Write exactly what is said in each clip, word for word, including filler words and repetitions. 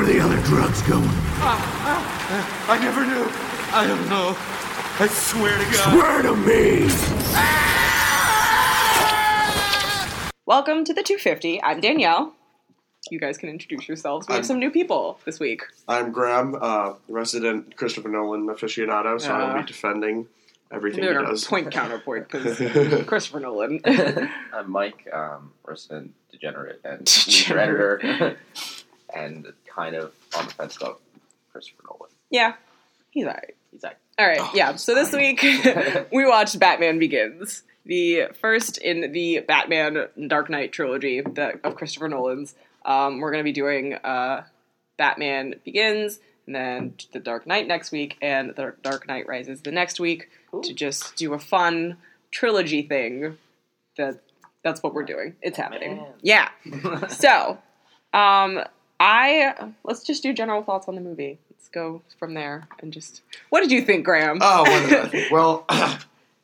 are the other drugs going? Ah, ah, I never knew. I don't know. I swear to God. Swear to me! Welcome to the two fifty. I'm Danielle. You guys can introduce yourselves. We have I'm, some new people this week. I'm Graham, uh, resident Christopher Nolan aficionado, so uh, I will be defending everything he does. Point counterpoint, because Christopher Nolan. I'm Mike, um, resident degenerate and leader editor, and kind of on the fence about Christopher Nolan. Yeah, he's alright. He's like, all right, oh, yeah. So this week we watched Batman Begins, the first in the Batman Dark Knight trilogy that, of Christopher Nolan's. Um, we're going to be doing uh, Batman Begins, and then The Dark Knight next week, and The Dark Knight Rises the next week. Ooh. To just do a fun trilogy thing. That that's what we're doing. It's happening. Man. Yeah. So, um, I let's just do general thoughts on the movie. Let's go from there and just. What did you think, Graham? Oh, what did I think? Well, uh,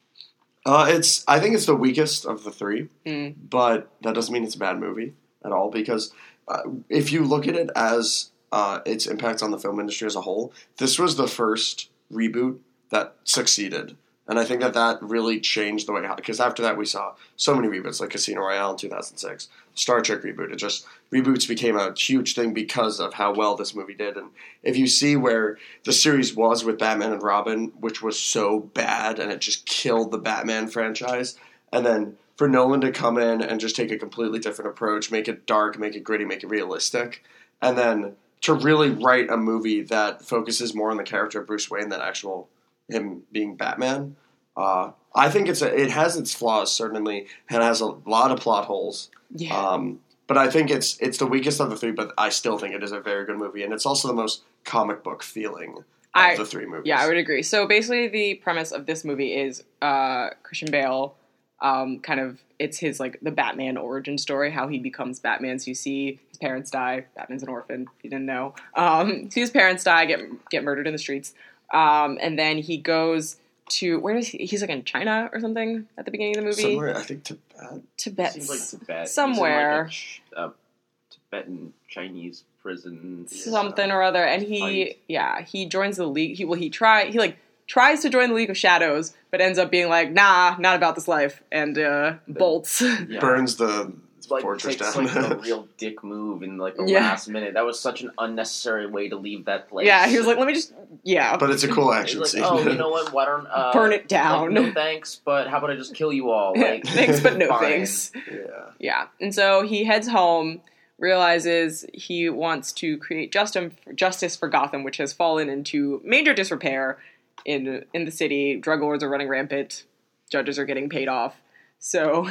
it's. I think it's the weakest of the three, mm. but that doesn't mean it's a bad movie at all, because uh, if you look at it as uh, its impact on the film industry as a whole, this was the first reboot that succeeded. And I think that that really changed the way, because after that we saw so many reboots, like Casino Royale in two thousand six, Star Trek reboot. It just, reboots became a huge thing because of how well this movie did. And if you see where the series was with Batman and Robin, which was so bad and it just killed the Batman franchise, and then for Nolan to come in and just take a completely different approach, make it dark, make it gritty, make it realistic, and then to really write a movie that focuses more on the character of Bruce Wayne than actual him being Batman. Uh, I think it's a, it has its flaws, certainly. It has a lot of plot holes. Yeah. Um, but I think it's it's the weakest of the three, but I still think it is a very good movie. And it's also the most comic book feeling of I, the three movies. Yeah, I would agree. So basically the premise of this movie is uh, Christian Bale, um, kind of, it's his, like, the Batman origin story, how he becomes Batman. So you see his parents die. Batman's an orphan, if you didn't know. Um, see his parents die, get get murdered in the streets. Um, and then he goes to, where is he? He's like in China or something at the beginning of the movie. Somewhere, I think Tibet. Tibet. Seems like Tibet. Somewhere. He's in like a, a Tibetan Chinese prison. Something or other. And he, fight. yeah, he joins the League. He, well, he try, he like tries to join the League of Shadows, but ends up being like, nah, not about this life. And, uh, bolts. Yeah. Burns the like, fortress takes, down. like, a real dick move in, like, the yeah. last minute. That was such an unnecessary way to leave that place. Yeah, he was like, let me just, yeah. But it's a cool action like, scene. oh, you know what, why don't, uh... burn it down. Like, no thanks, but how about I just kill you all? Like, thanks, but no fine. thanks. Yeah. Yeah. And so he heads home, realizes he wants to create justum, justice for Gotham, which has fallen into major disrepair in in the city. Drug lords are running rampant. Judges are getting paid off. So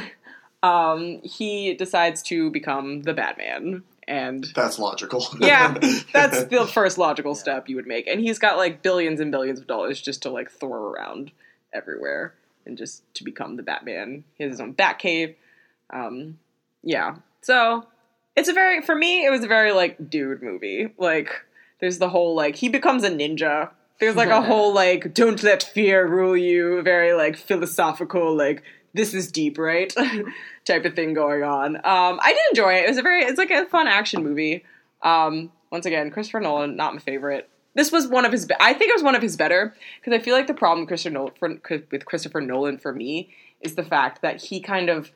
um, he decides to become the Batman. And that's logical. Yeah, that's the first logical step you would make. And he's got, like, billions and billions of dollars just to, like, throw around everywhere and just to become the Batman. He has his own Batcave. Um, yeah. So it's a very, for me, it was a very, like, dude movie. Like, there's the whole, like, he becomes a ninja. There's, like, a whole, like, don't let fear rule you, very, like, philosophical, like, this is deep, right? type of thing going on. Um, I did enjoy it. It was a very, it's like a fun action movie. Um, once again, Christopher Nolan, not my favorite. This was one of his, be- I think it was one of his better, because I feel like the problem with Christopher, Nolan for, with Christopher Nolan for me is the fact that he kind of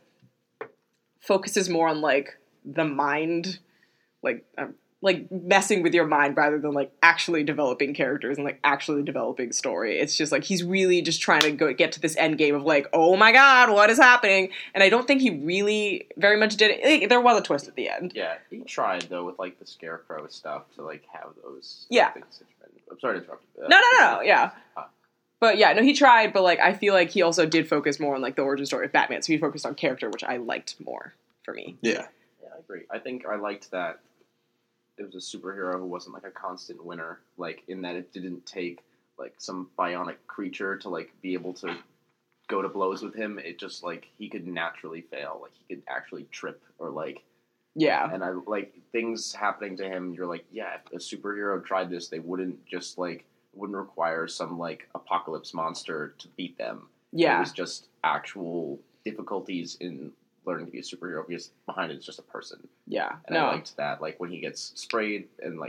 focuses more on, like, the mind, like, um, like, messing with your mind rather than, like, actually developing characters and, like, actually developing story. It's just, like, he's really just trying to go get to this end game of, like, oh my god, what is happening? And I don't think he really very much did it. Like, there was a twist at the end. Yeah, he tried, though, with, like, the Scarecrow stuff to, like, have those yeah. things. I'm sorry to interrupt you. No, no, no, no, yeah. Huh. But, yeah, no, he tried, but, like, I feel like he also did focus more on, like, the origin story of Batman, so he focused on character, which I liked more, for me. Yeah. Yeah, I agree. I think I liked that it was a superhero who wasn't, like, a constant winner, like, in that it didn't take, like, some bionic creature to, like, be able to go to blows with him. It just, like, he could naturally fail. Like, he could actually trip or, like... Yeah. And I, like, things happening to him, you're like, yeah, if a superhero tried this, they wouldn't just, like, wouldn't require some, like, apocalypse monster to beat them. Yeah. It was just actual difficulties in learning to be a superhero, because behind it is just a person. Yeah. And no. I liked that, like, when he gets sprayed and, like,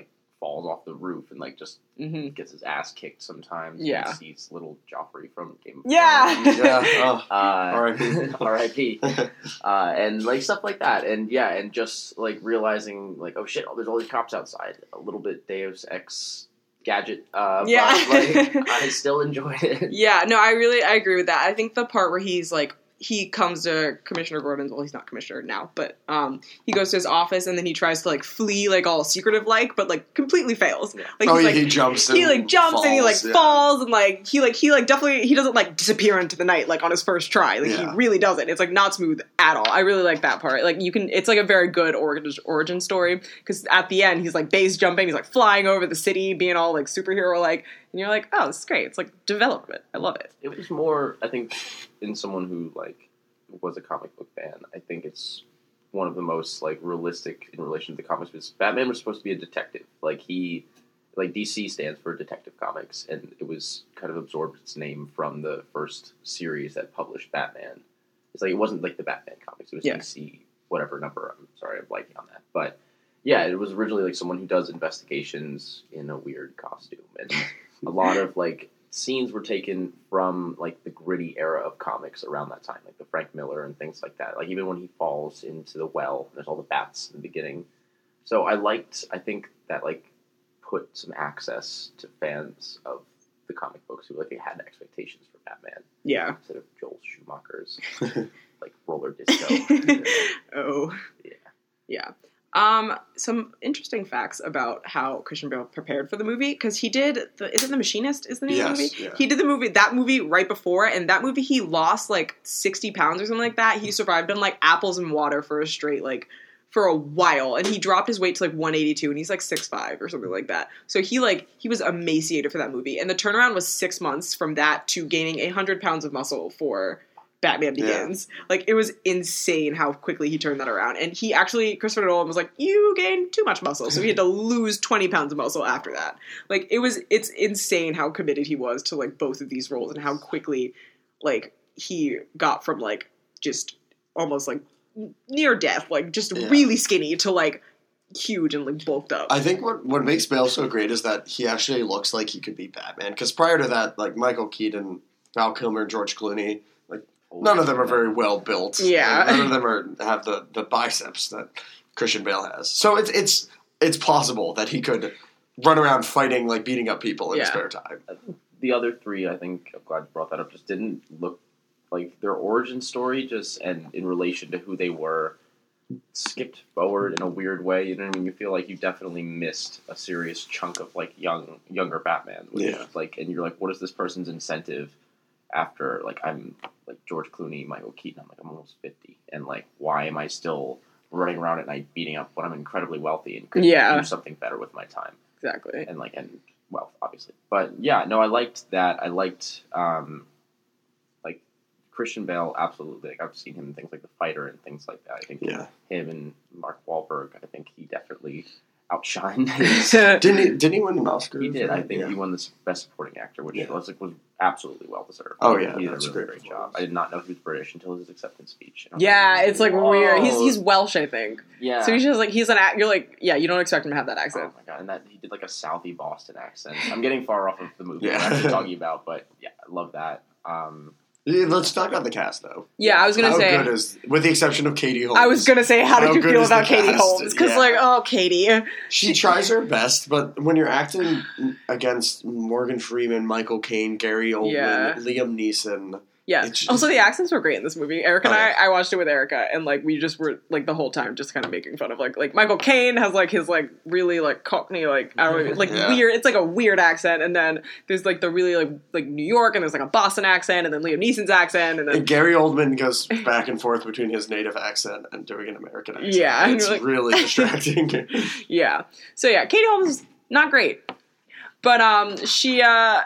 falls off the roof and like just Mm-hmm. gets his ass kicked sometimes. Yeah. He sees little Joffrey from Game of Yeah. Thrones. Yeah. Oh. Uh, R I P R I P Uh, and like stuff like that, and yeah, and just like realizing like, oh shit, oh, there's all these cops outside. A little bit Deus Ex gadget, uh, Yeah. but like I still enjoyed it. Yeah, no, I really, I agree with that. I think the part where he's like, he comes to Commissioner Gordon's, well, he's not commissioner now, but um, he goes to his office and then he tries to like flee, like all secretive like, but like completely fails. Yeah. Like, Oh, he's, yeah, like, he jumps and he like jumps falls, and he like yeah. falls and like he like he like definitely he doesn't like disappear into the night like on his first try. Like Yeah. he really doesn't. It's like not smooth at all. I really like that part. Like you can, it's like a very good origin origin story because at the end he's like base jumping, he's like flying over the city, being all like superhero like, and you're like, oh, this is great. It's like development. I love it. It was more, I think, in someone who like was a comic book fan, I think it's one of the most like realistic in relation to the comics. Because Batman was supposed to be a detective. Like he, like D C stands for Detective Comics, and it was kind of absorbed its name from the first series that published Batman. It's like it wasn't like the Batman comics; it was Yeah. D C whatever number. I'm sorry, I'm blanking on that, but yeah, it was originally like someone who does investigations in a weird costume, and a lot of like scenes were taken from like the gritty era of comics around that time, like the Frank Miller and things like that. Like even when he falls into the well, there's all the bats in the beginning. So I liked, I think that like put some access to fans of the comic books who like they had expectations for Batman Yeah. instead of Joel Schumacher's like roller disco. Oh. Yeah. Yeah. Um, some interesting facts about how Christian Bale prepared for the movie, because he did, the, is it The Machinist is the name Yes, of the movie? yeah. He did the movie, that movie right before, and that movie he lost like sixty pounds or something like that. He survived on like apples and water for a straight, like, for a while, and he dropped his weight to like one eighty-two, and he's like six five or something like that. So he like, he was emaciated for that movie, and the turnaround was six months from that to gaining one hundred pounds of muscle for Batman Begins. Yeah. Like, it was insane how quickly he turned that around. And he actually, Christopher Nolan was like, you gained too much muscle. So he had to lose twenty pounds of muscle after that. Like, it was, it's insane how committed he was to, like, both of these roles and how quickly, like, he got from, like, just almost, like, near death, like, just yeah. really skinny to, like, huge and, like, bulked up. I think what, what makes Bale so great is that he actually looks like he could be Batman. Because prior to that, like, Michael Keaton, Val Kilmer, George Clooney, none of them are very well built. Yeah. None of them are have the, the biceps that Christian Bale has. So it's it's it's possible that he could run around fighting, like beating up people in yeah. his spare time. The other three, I think, I'm glad you brought that up, just didn't look like their origin story, just and in relation to who they were, skipped forward in a weird way. You know what I mean? You feel like you definitely missed a serious chunk of like young younger Batman. Which Yeah. is like, and you're like, what is this person's incentive? After, like, I'm, like, George Clooney, Michael Keaton, I'm, like, I'm almost fifty, and, like, why am I still running around at night beating up when I'm incredibly wealthy and could yeah. do something better with my time? Exactly. And, like, and wealth, obviously. But, yeah, no, I liked that. I liked, um, like, Christian Bale, absolutely. Like, I've seen him in things like The Fighter and things like that. I think Yeah. him and Mark Wahlberg, I think he definitely outshined his... didn't he? Didn't he win an Oscar? He did. I think yeah. he won the Best Supporting Actor, which Yeah. was like was absolutely well deserved. Oh yeah, he did that's a really great, great job. I did not know he was British until his acceptance speech. Yeah, it's like Whoa. weird. He's he's Welsh, I think. Yeah. So he's just like he's an act. You're like, yeah, you don't expect him to have that accent. Oh my god, and that he did like a Southie Boston accent. I'm getting far off of the movie Yeah. I'm actually talking about, but yeah, I love that. Um, Yeah, let's talk about the cast, though. Yeah, I was gonna how say. Good is, with the exception of Katie Holmes. I was gonna say, how did how you good feel is the about Katie cast? Holmes? Because Yeah. like, oh, Katie. She tries her best, but when you're acting against Morgan Freeman, Michael Caine, Gary Oldman, Yeah. Liam Neeson. Yeah. It's just- Also, the accents were great in this movie. Erica and Oh, I, yeah. I watched it with Erica, and like we just were like the whole time just kind of making fun of like like Michael Caine has like his like really like Cockney like I don't know, like Yeah. weird. It's like a weird accent, and then there's like the really like like New York, and there's like a Boston accent, and then Liam Neeson's accent, and then And Gary Oldman goes back and forth between his native accent and doing an American accent. Yeah, and It's you're like- really distracting. yeah. So yeah, Katie Holmes not great, but um she uh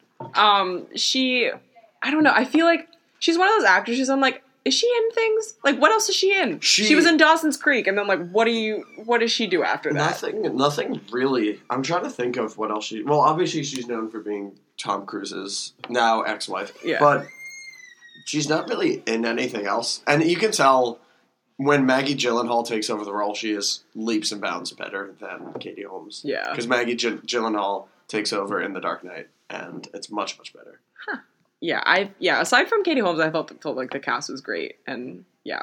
um she I don't know. I feel like she's one of those actresses. I'm like, is she in things? Like, what else is she in? She- She was in Dawson's Creek, and then like, what do you? What does she do after that? nothing, nothing really. I'm trying to think of what else she. Well, obviously she's known for being Tom Cruise's now ex-wife. Yeah. But she's not really in anything else, and you can tell when Maggie Gyllenhaal takes over the role, she is leaps and bounds better than Katie Holmes. Yeah. Because Maggie G- Gyllenhaal takes over in The Dark Knight, and it's much, much better. Yeah, I yeah. Aside from Katie Holmes, I felt felt like the cast was great, and yeah.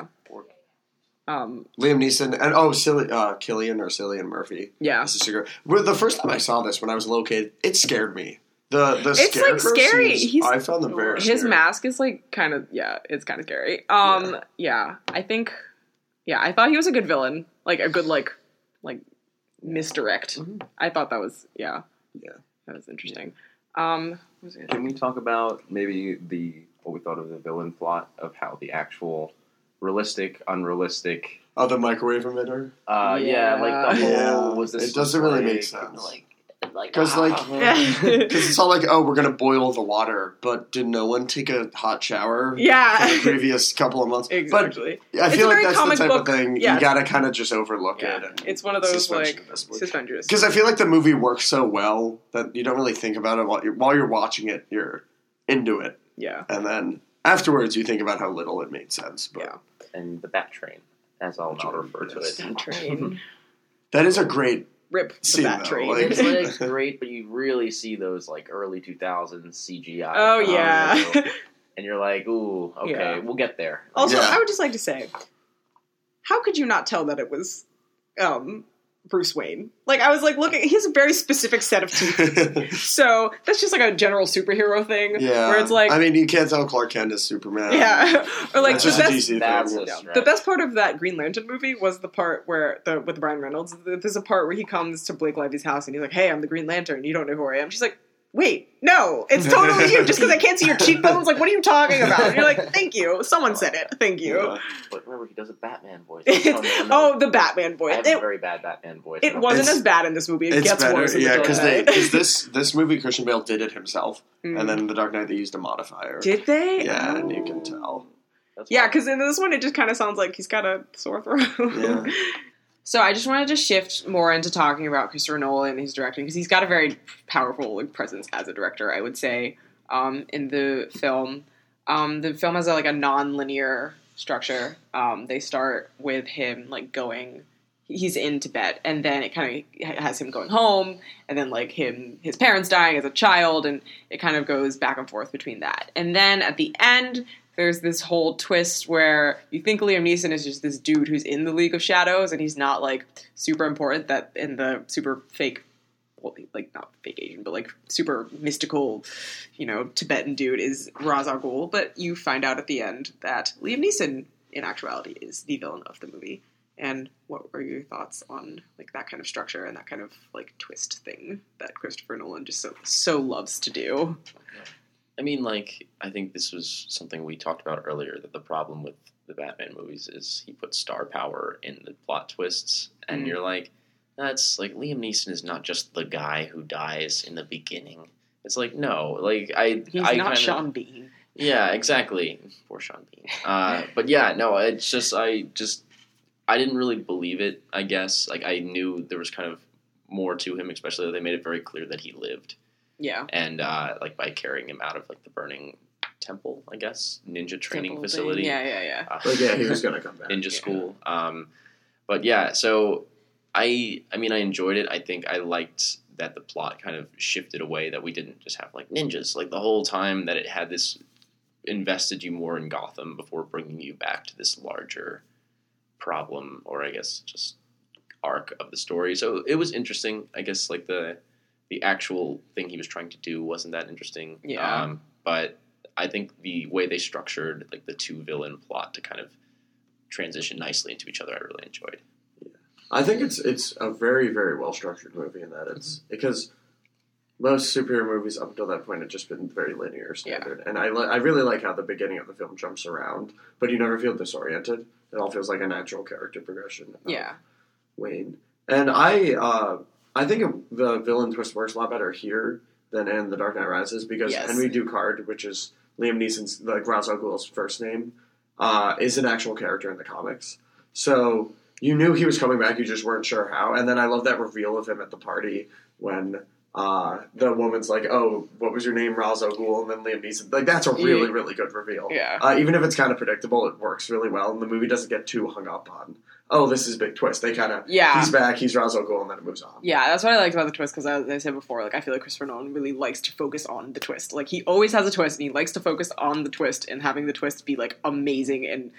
Um, Liam Neeson and oh, Cilli- uh, Killian or Cillian Murphy. Yeah. This is a girl. Well, the first time I saw this when I was a little kid, it scared me. The the It's, like, scarecrow scary. scenes, He's- I found them very his scary. mask is like kind of yeah, it's kind of scary. Um, yeah. Yeah. I think yeah, I thought he was a good villain, like a good like like misdirect. Mhm. I thought that was yeah, Yeah. that was interesting. Um, what was it? Can we talk about maybe the what we thought of the villain plot of how the actual realistic, unrealistic? Oh, the microwave emitter. Uh, yeah. Yeah. like the whole Yeah. was this It doesn't really like, make sense. Like, like Because ah. like, because it's all like, oh, we're gonna boil the water, but did no one take a hot shower? Yeah. For the previous couple of months. Exactly. But I It's feel a like very that's the comic type book- of thing yeah. you gotta kind of just overlook Yeah. it. And It's one of those suspension like of disbelief. suspenders. Because I feel like the movie works so well that you don't really think about it while you're, while you're watching it. You're into it, Yeah. and then afterwards you think about how little it made sense. But Yeah. and the Bat Train, as I'll now refer to Yes. it. Train. that is a great Rip the Scene, bat though, train. like- It's like great, but you really see those like early two thousands C G I. Oh, coming yeah. through, and you're like, ooh, okay, Yeah. we'll get there. Also, Yeah. I would just like to say, how could you not tell that it was um, Bruce Wayne? Like, I was like, looking, he has a very specific set of teeth. So, that's just like a general superhero thing. yeah. Where it's like, I mean, you can't tell Clark Kent is Superman. yeah. Or like, That's the just a best, D C That's thing. a yeah. stretch. the best part of that Green Lantern movie was the part where, the with Ryan Reynolds, there's a part where he comes to Blake Lively's house and he's like, hey, I'm the Green Lantern, you don't know who I am. She's like, wait, no, it's totally you, just because I can't see your cheekbones, like, what are you talking about? And you're like, thank you, someone said it, thank you. Yeah. But remember, he does a Batman voice. Oh, the Batman voice. I have a It, very bad Batman voice. it wasn't It's- as bad in this movie. It It's gets better, worse. in The yeah, Dark because Knight. this this movie Christian Bale did it himself, Mm. and then in The Dark Knight they used a modifier. Did they? Yeah, and you Oh. can tell. That's Yeah, why- because in this one it just kind of sounds like he's got a sore throat. Yeah. So I just wanted to shift more into talking about Christopher Nolan and his directing because he's got a very powerful like, presence as a director. I would say um, in the film, um, the film has a, like a non-linear structure. Um, they start with him like going. He's in Tibet, and then it kind of has him going home, and then like him, his parents dying as a child, and it kind of goes back and forth between that. And then at the end, there's this whole twist where you think Liam Neeson is just this dude who's in the League of Shadows, and he's not like super important. That in the super fake, well, like not fake Asian, but like super mystical, you know, Tibetan dude is Ra's al Ghul. But you find out at the end that Liam Neeson, in actuality, is the villain of the movie. And what are your thoughts on like that kind of structure and that kind of like twist thing that Christopher Nolan just so so loves to do? I mean, like, I think this was something we talked about earlier, that the problem with the Batman movies is he puts star power in the plot twists, and Mm. you're like, that's, like, Liam Neeson is not just the guy who dies in the beginning. It's like, no, like, I... He's I not kinda, Sean Bean. Yeah, exactly. Poor Sean Bean. Uh, but yeah, no, it's just, I just, I didn't really believe it, I guess. Like, I knew there was kind of more to him, especially that they made it very clear that he lived. Yeah. And, uh, like, by carrying him out of, like, the burning temple, I guess, ninja training Temple facility. thing. Yeah, yeah, yeah. Uh, But yeah, he was gonna come back. ninja Yeah. school. Um, but yeah, so I, I mean, I enjoyed it. I think I liked that the plot kind of shifted away, that we didn't just have, like, ninjas. Like, the whole time that it had this, invested you more in Gotham before bringing you back to this larger problem, or I guess just arc of the story. So it was interesting. I guess, like, the the actual thing he was trying to do wasn't that interesting. Yeah. Um, but I think the way they structured, like, the two villain plot to kind of transition nicely into each other, I really enjoyed. I think it's it's a very very well structured movie in that it's because most superhero movies up until that point had just been very linear standard, and I li- I really like how the beginning of the film jumps around, but you never feel disoriented. It all feels like a natural character progression. of Yeah. Wayne, and I uh, I think the villain twist works a lot better here than in The Dark Knight Rises because Yes. Henry Ducard, which is Liam Neeson's like Ra's al Ghul's first name, uh, is an actual character in the comics. So you knew he was coming back, you just weren't sure how. And then I love that reveal of him at the party when uh, the woman's like, "Oh, what was your name, Ra's al Ghul?" And then Liam Neeson. Like that's a really, really good reveal. Yeah. Uh, even if it's kind of predictable, it works really well, and the movie doesn't get too hung up on, "Oh, this is a big twist." They kind of, Yeah. he's back, he's Ra's al Ghul, and then it moves on. Yeah, that's what I liked about the twist, because as I said before, like, I feel like Christopher Nolan really likes to focus on the twist. Like, he always has a twist, and he likes to focus on the twist, and having the twist be, like, amazing, and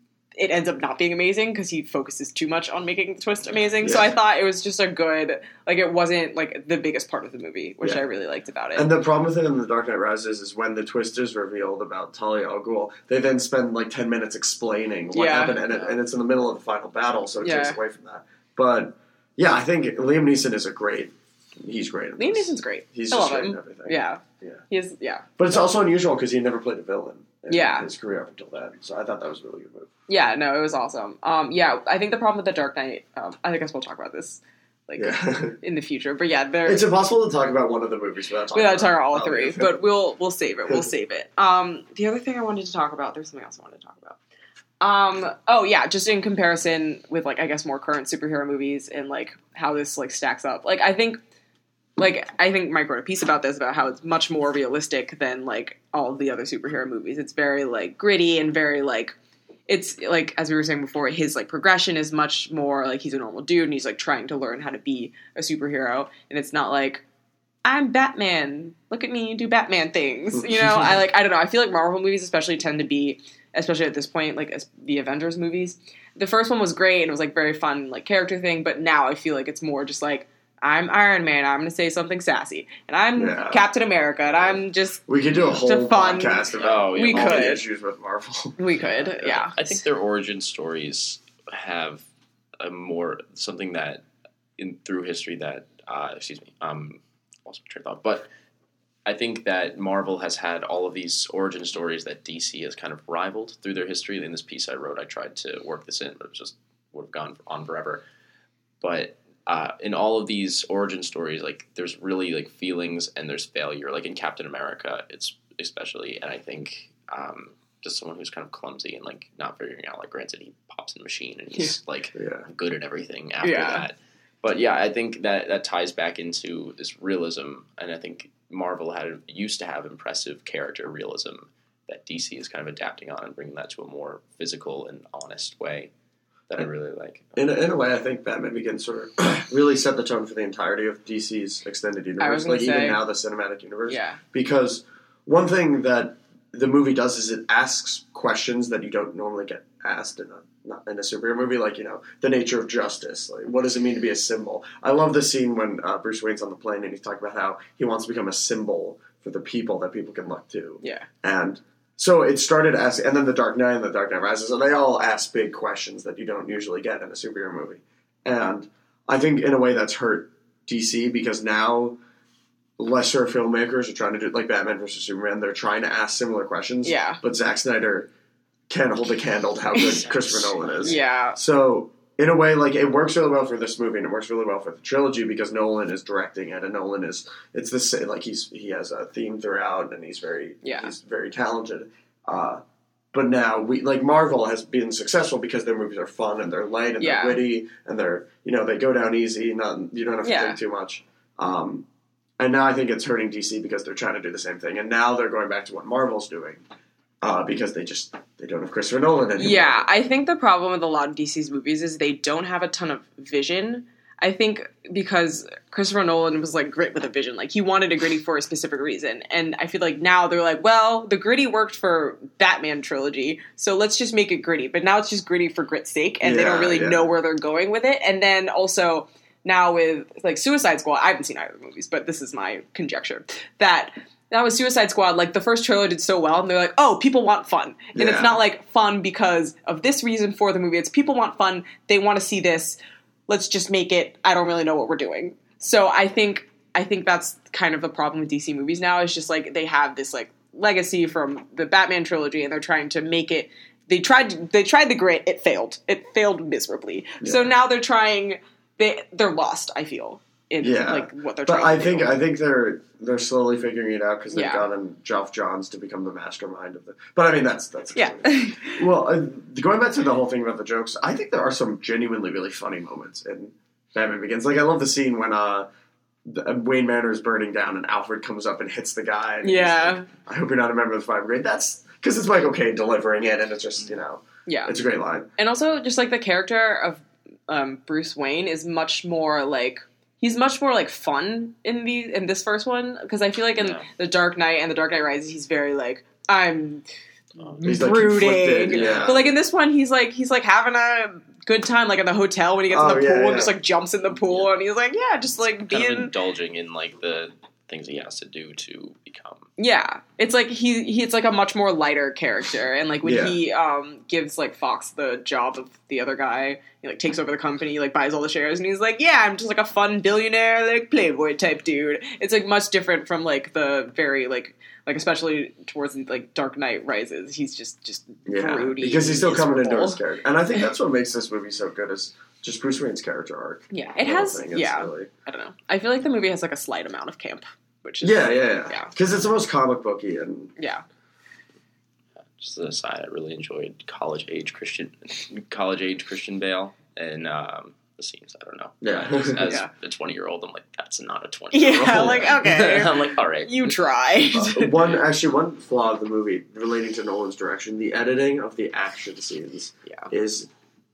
it ends up not being amazing, because he focuses too much on making the twist amazing. Yeah. So I thought it was just a good, like, it wasn't, like, the biggest part of the movie, which Yeah. I really liked about it. And the problem with it in The Dark Knight Rises is when the twist is revealed about Talia al Ghul, they then spend like ten minutes explaining what Yeah. happened, and, it, and it's in the middle of the final battle, so it Yeah. takes away from that. But yeah, I think Liam Neeson is a great. He's great. in Liam this. Neeson's great. He's I just love great him. in everything. Yeah. Yeah. He is, yeah. But it's also unusual because he never played a villain. In Yeah. his career up until then, so I thought that was a really good move. Yeah, no, it was awesome. Um, yeah, I think the problem with The Dark Knight, um, I guess we'll talk about this, like, Yeah. in the future. But yeah, there. It's impossible to talk about one of the movies without talking Without talking about about all all three, of it. but we'll we'll save it. We'll save it. Um, the other thing I wanted to talk about, there's something else I wanted to talk about. Um, oh yeah, just in comparison with, like, I guess more current superhero movies and, like, how this, like, stacks up. Like, I think, like, I think Mike wrote a piece about this, about how it's much more realistic than, like, all of the other superhero movies. It's very, like, gritty and very, like, it's, like, as we were saying before, his, like, progression is much more, like, he's a normal dude and he's, like, trying to learn how to be a superhero. And it's not like, I'm Batman. Look at me do Batman things. You know, I like, I don't know. I feel like Marvel movies especially tend to be, especially at this point, like as the Avengers movies. The first one was great and it was like very fun, like character thing. But now I feel like it's more just like, I'm Iron Man. I'm going to say something sassy, and I'm Yeah. Captain America, and I'm just We could do a whole Just fun. podcast about Oh, yeah. We all could. the issues with Marvel. we could, yeah. I think their origin stories have a more something that in through history that uh, excuse me, um, lost my train of thought. But I think that Marvel has had all of these origin stories that D C has kind of rivaled through their history. In this piece I wrote, I tried to work this in, but it just would have gone on forever. But uh, in all of these origin stories, like there's really like feelings and there's failure. Like in Captain America, it's especially, and I think. Um, just someone who's kind of clumsy and like not figuring out, like, granted he pops in a machine and he's like Yeah. good at everything after Yeah. that. But yeah, I think that that ties back into this realism, and I think Marvel had used to have impressive character realism that D C is kind of adapting on and bringing that to a more physical and honest way that I really like. In a, in a way, I think Batman Begins sort of really set the tone for the entirety of D C's extended I universe, was gonna like even say- now the cinematic universe. Yeah. Because one thing that the movie does is it asks questions that you don't normally get asked in a not in a superhero movie, like, you know, the nature of justice. Like, what does it mean to be a symbol? I love the scene when uh, Bruce Wayne's on the plane and he's talking about how he wants to become a symbol for the people that people can look to. Yeah. And so it started asking, and then The Dark Knight and The Dark Knight Rises, and they all ask big questions that you don't usually get in a superhero movie. And I think in a way that's hurt D C because now lesser filmmakers are trying to do, like Batman versus Superman, they're trying to ask similar questions. Yeah. But Zack Snyder can't hold a candle to how good Christopher Nolan is. Yeah. So in a way, like, it works really well for this movie, and it works really well for the trilogy because Nolan is directing it, and Nolan is it's the same, like he's he has a theme throughout, and he's very Yeah. he's very talented. Uh, but now we like Marvel has been successful because their movies are fun and they're light and Yeah. they're witty and they're you know they go down easy. Not you don't have to Yeah. think too much. Um, and now I think it's hurting D C because they're trying to do the same thing, and now they're going back to what Marvel's doing uh, because they just they don't have Christopher Nolan anymore. Yeah, I think the problem with a lot of D C's movies is they don't have a ton of vision. I think because Christopher Nolan was like grit with a vision. Like he wanted a gritty for a specific reason. And I feel like now they're like, well, the gritty worked for Batman trilogy, so let's just make it gritty. But now it's just gritty for grit's sake, and they don't Yeah, really yeah. know where they're going with it. And then also now with like Suicide Squad, I haven't seen either of the movies, but this is my conjecture, that that was Suicide Squad, like the first trailer did so well, and they're like, oh, people want fun. And Yeah. it's not like fun because of this reason for the movie. It's people want fun, they want to see this. Let's just make it, I don't really know what we're doing. So I think I think that's kind of the problem with D C movies now. It's just like they have this like legacy from the Batman trilogy, and they're trying to make it. They tried. They tried the grit. It failed. It failed miserably. So Yeah. now they're trying. They they're lost. I feel in Yeah. like what they're But trying. I to think do. I think they're they're slowly figuring it out because they've Yeah. gotten Geoff Johns to become the mastermind of the. But I mean that's that's yeah. well, uh, going back to the whole thing about the jokes, I think there are some genuinely really funny moments in Batman Begins. Like I love the scene when uh the, Wayne Manor is burning down, and Alfred comes up and hits the guy. And Yeah. he's like, I hope you're not a member of the five grade. That's because it's Michael Caine delivering it, and it's just you know, Yeah. it's a great line. And also, just like the character of um, Bruce Wayne is much more like he's much more like fun in the in this first one because I feel like in Yeah. the Dark Knight and the Dark Knight Rises he's very like I'm He's, like, brooding, conflicted, yeah. but like in this one he's like he's like having a good time like in the hotel when he gets Oh, in the yeah, pool yeah. and just like jumps in the pool and he's like yeah just like Kind being of indulging in like the things he has to do to become. yeah, it's like he, he it's like a much more lighter character, and like when Yeah. he um gives like Fox the job of the other guy, he like takes over the company, like buys all the shares, and he's like, yeah, I'm just like a fun billionaire, like playboy type dude. It's like much different from like the very like like especially towards like Dark Knight Rises, he's just just Yeah, broody because he's still coming into miserable. his character, and I think that's what makes this movie so good is just Bruce Wayne's character arc. Yeah, it The whole has. thing is Yeah, really- I don't know. I feel like the movie has like a slight amount of camp, which is yeah, yeah, yeah. Yeah. Because it's the most comic booky, and yeah. Just as an aside, I really enjoyed college age Christian, college age Christian Bale, and um, the scenes. I don't know. Yeah. As, as Yeah. a twenty year old, I'm like, that's not a twenty year old. Yeah, like okay, I'm like, all right. you tried. uh, one actually one flaw of the movie relating to Nolan's direction, the editing of the action scenes Yeah. is.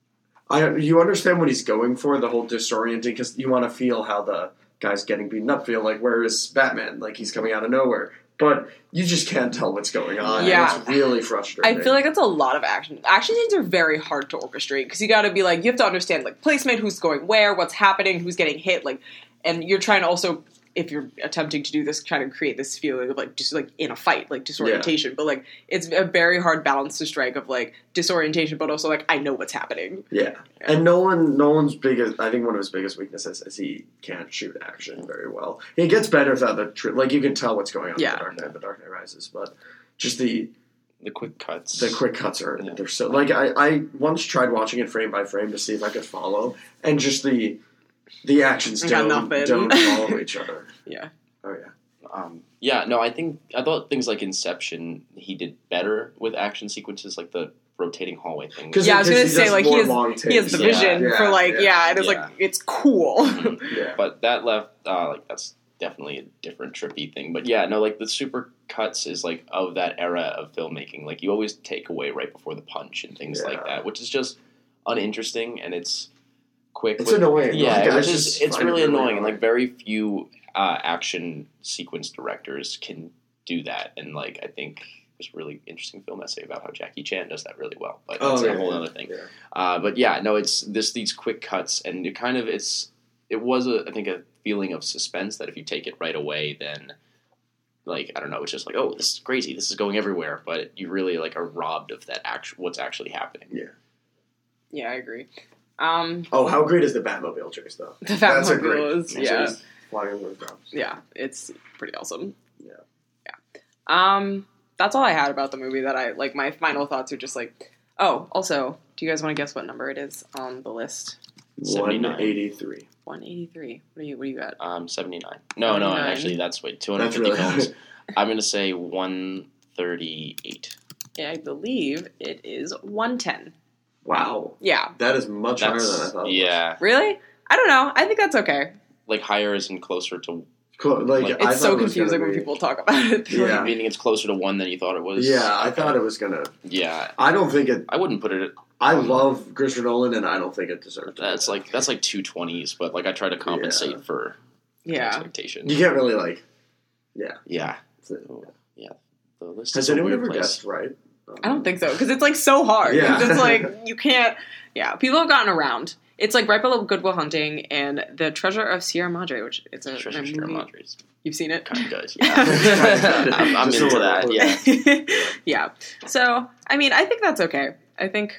I you understand what he's going for, the whole disorienting, because you want to feel how the guy's getting beaten up feel like. Whereas Batman, like he's coming out of nowhere, but you just can't tell what's going on. and Yeah. it's really frustrating. I feel like that's a lot of action. Action scenes are very hard to orchestrate because you got to be like you have to understand like placement, who's going where, what's happening, who's getting hit, like, and you're trying to also if you're attempting to do this, trying to create this feeling of like just like in a fight, like disorientation. But like it's a very hard balance to strike of like disorientation, but also like I know what's happening. Yeah. And Nolan, Nolan's biggest, I think one of his biggest weaknesses is he can't shoot action very well. He gets better without the, tr- like you can tell what's going on Yeah. in the Dark Knight, the Dark Knight Rises, but just the, The quick cuts. the quick cuts are, Yeah. they're so, like I, I once tried watching it frame by frame to see if I could follow, and just the, the actions I got don't, nothing. don't follow each other. Yeah. Oh yeah. Um, yeah, no, I think I thought things like Inception he did better with action sequences, like the rotating hallway thing. 'Cause Yeah, I was he gonna does say like he more has long he has the takes. Yeah. vision Yeah, for like yeah, yeah, and it's yeah. like it's cool. Yeah. But that left uh, like that's definitely a different trippy thing. But yeah, no, like the super cuts is like of that era of filmmaking. Like you always take away right before the punch and things like Yeah. that, which is just uninteresting and it's quick. It's with- annoying. Yeah, Like, I which just is it's find it really really annoying. And annoying. like very few uh, action sequence directors can do that. And like I think there's a really interesting film essay about how Jackie Chan does that really well. But that's Oh, a yeah, whole yeah, other thing. yeah. Uh, but yeah, no, it's this these quick cuts, and it kind of it's it was a I think a feeling of suspense that if you take it right away, then like I don't know, it's just like oh this is crazy, this is going everywhere, but you really like are robbed of that actual what's actually happening. Yeah, I agree. Um, Oh, how great is the Batmobile chase, though? the That's a Batmobile great is yeah. chase. Flying over the drops. Yeah, it's pretty awesome. Yeah. Yeah. Um, that's all I had about the movie that I like my final thoughts are just like oh, also, do you guys want to guess what number it is on the list? seventy-nine. one eighty-three. one eighty-three. What do you what do you got? Um, seventy nine. No, no, seventy-nine. actually that's wait two hundred That's fifty really films. I'm gonna say one thirty eight. Yeah, I believe it is one ten. Wow. Yeah. That is much higher than I That's thought. it was. yeah, Really? I don't know. I think that's okay. like higher isn't closer to. Cool. Like, Like, I It's thought so it was confusing gonna when be- people talk about it. Yeah. Meaning it's closer to one than you thought it was. Yeah, I Okay. thought it was gonna. Yeah, I don't think it. I wouldn't put it. I love Christopher Nolan, and I don't think it deserved. to be That's that. like that's like two twenties, but like I try to compensate Yeah. for Yeah. expectation. You can't really like. Yeah, So- Oh, yeah. The list Has is a anyone weird ever place. guessed right? I don't think so because it's like so hard. Yeah. It's like you can't. Yeah, people have gotten around. It's like right below Good Will Hunting and The Treasure of Sierra Madre, which it's a, Treasure a Sierra movie. Madre's You've seen it? kind of does. Yeah, I'm, I'm Just into a that. little. Yeah, yeah. So I mean, I think that's okay. I think,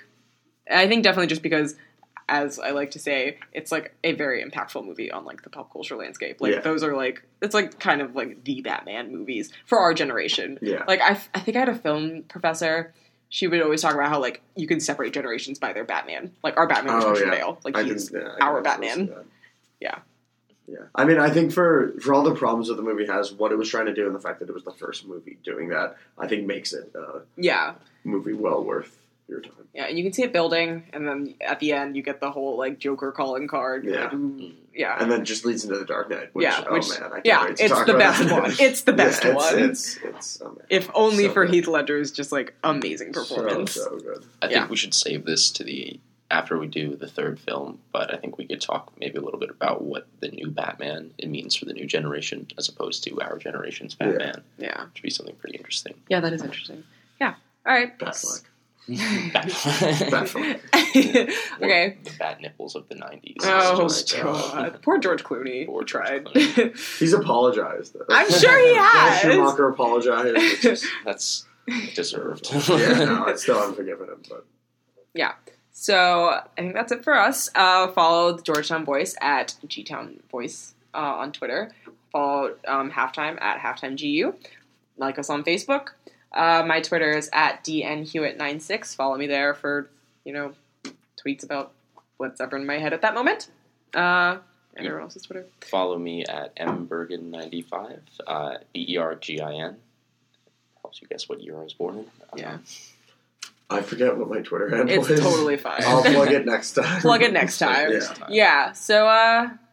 I think definitely just because, as I like to say, it's like a very impactful movie on like the pop culture landscape. Like Yeah. those are like it's like kind of like the Batman movies for our generation. Yeah. Like I, I think I had a film professor. She would always talk about how like you can separate generations by their Batman. Like our Batman was Oh, Christian yeah. Bale. Like I he's didn't- yeah, I our didn't listen Batman. to that. Yeah. Yeah. I mean, I think for for all the problems that the movie has, what it was trying to do, and the fact that it was the first movie doing that, I think makes it a Yeah. movie well worth your time. Yeah, and you can see it building, and then at the end you get the whole like Joker calling card. Yeah. Like, ooh, yeah. And then it just leads into the Dark Knight. Which, Yeah, oh which- man, I can't yeah, wait to it's talk the about best that. one. It's the best yeah, it's, one. It's, it's, oh, man. If only So for good. Heath Ledger's just like amazing performance. So, so good. I think Yeah. we should save this to the after we do the third film, but I think we could talk maybe a little bit about what the new Batman it means for the new generation as opposed to our generation's Batman. Yeah. Which would be something pretty interesting. Yeah, that is interesting. Yeah. All right. Batfleck. Bat- Batfleck. Okay. The bat nipples of the nineties. Oh, Just- God. Poor George Clooney. Poor George tried. Clooney. He's apologized. Though. I'm sure he Joel has. Schumacher apologized. It's just, That's deserved. yeah, no, I still haven't forgiven him. But Yeah. So I think that's it for us. Uh, follow the Georgetown Voice at G Town Voice uh, on Twitter. Follow um, Halftime at Halftime G U. Like us on Facebook. Uh, my Twitter is at D N Hewitt ninety-six. Follow me there for, you know, tweets about what's ever in my head at that moment. Uh, and everyone else's Twitter. Follow me at mbergin ninety-five, uh, B E R G I N. Helps you guess what year I was born in. Yeah. Um, I forget what my Twitter handle It's is. totally fine. I'll plug it next time. Plug it next time. Yeah. time. Yeah. So, uh,